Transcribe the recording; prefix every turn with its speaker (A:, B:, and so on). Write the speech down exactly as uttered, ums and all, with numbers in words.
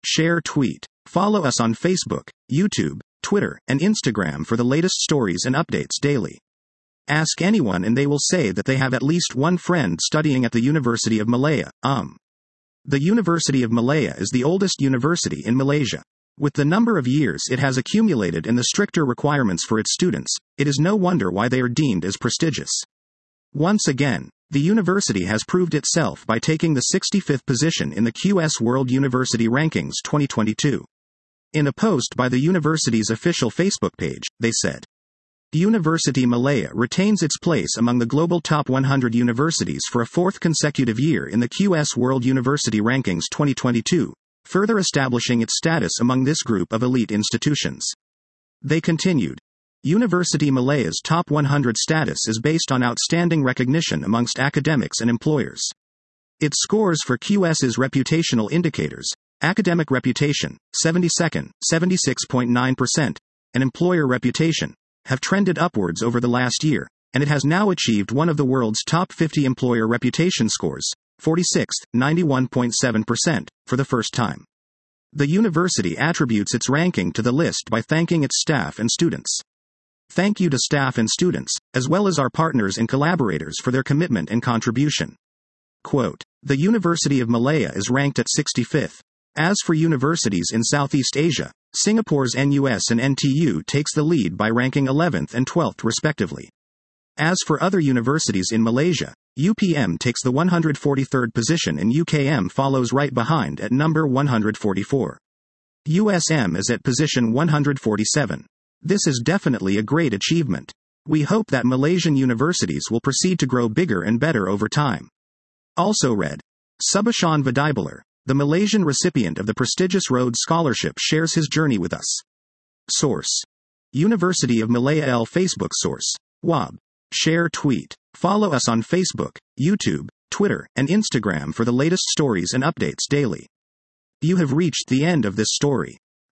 A: share, tweet. Follow us on Facebook, YouTube, Twitter, and Instagram for the latest stories and updates daily. Ask anyone and they will say that they have at least one friend studying at the University of Malaya. Um. The University of Malaya is the oldest university in Malaysia. With the number of years it has accumulated and the stricter requirements for its students, it is no wonder why they are deemed as prestigious. Once again, the university has proved itself by taking the sixty-fifth position in the Q S World University Rankings twenty twenty-two. In a post by the university's official Facebook page, they said, University Malaya retains its place among the global top one hundred universities for a fourth consecutive year in the Q S World University Rankings twenty twenty-two, further establishing its status among this group of elite institutions. They continued, University Malaya's top one hundred status is based on outstanding recognition amongst academics and employers. Its scores for QS's reputational indicators, academic reputation, seventy-second, seventy-six point nine percent, and employer reputation, have trended upwards over the last year, and it has now achieved one of the world's top fifty employer reputation scores, forty-sixth, ninety-one point seven percent, for the first time. The university attributes its ranking to the list by thanking its staff and students. Thank you to staff and students, as well as our partners and collaborators for their commitment and contribution. Quote, the University of Malaya is ranked at sixty-fifth. As for universities in Southeast Asia, Singapore's N U S and N T U takes the lead by ranking eleventh and twelfth respectively. As for other universities in Malaysia, U P M takes the one hundred forty-third position and U K M follows right behind at number one hundred forty-four. U S M is at position one hundred forty-seven. This is definitely a great achievement. We hope that Malaysian universities will proceed to grow bigger and better over time. Also read, Subhashan Vadibular, the Malaysian recipient of the prestigious Rhodes Scholarship, shares his journey with us. Source: University of Malaya. L Facebook source: W A B. Share, tweet. Follow us on Facebook, YouTube, Twitter, and Instagram for the latest stories and updates daily. You have reached the end of this story.